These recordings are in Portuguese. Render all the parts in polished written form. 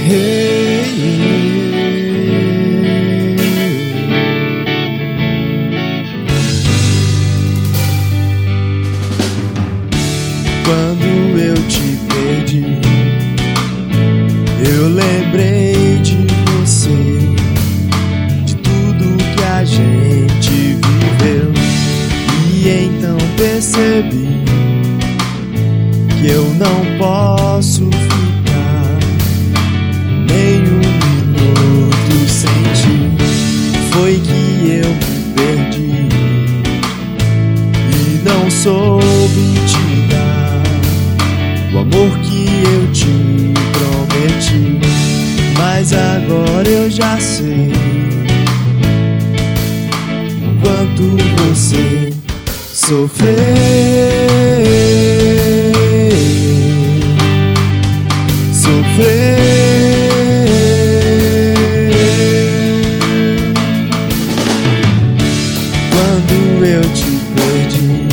Quando eu te perdi, eu lembrei de você, de tudo que a gente viveu. E então percebi que eu não posso ficar nem um minuto sem ti. Foi que eu me perdi e não soube te dar o amor que eu te prometi. Mas agora eu já sei o quanto você sofreu. Quando eu te perdi,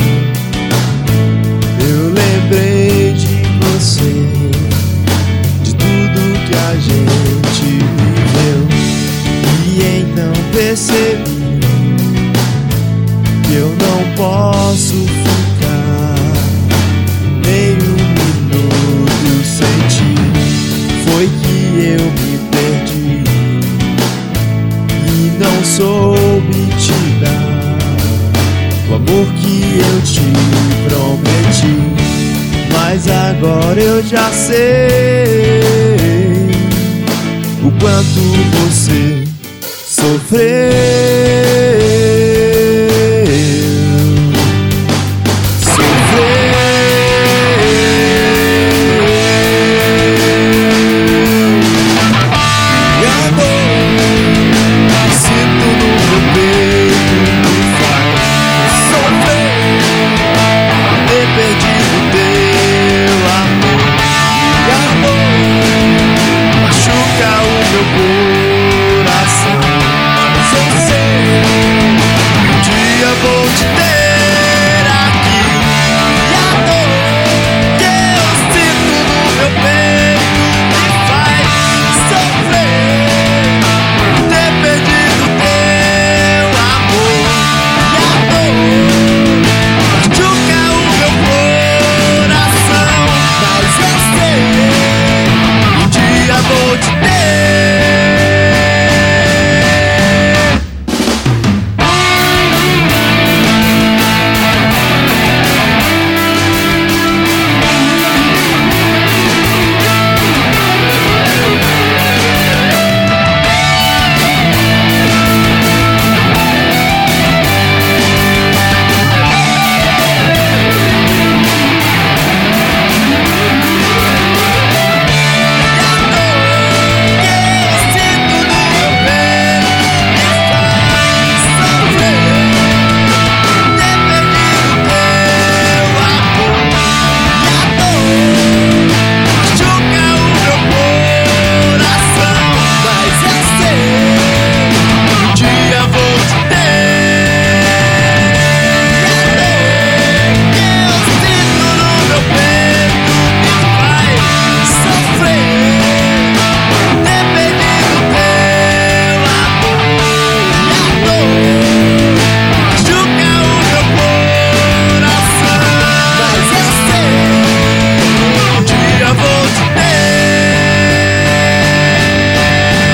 eu lembrei de você, de tudo que a gente viveu. E então percebi que eu não posso ficar nem um minuto sem ti. Foi que eu me perdi e não soube te dar o amor que eu te prometi. Mas agora eu já sei o quanto você sofreu.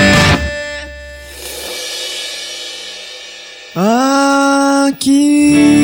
Aqui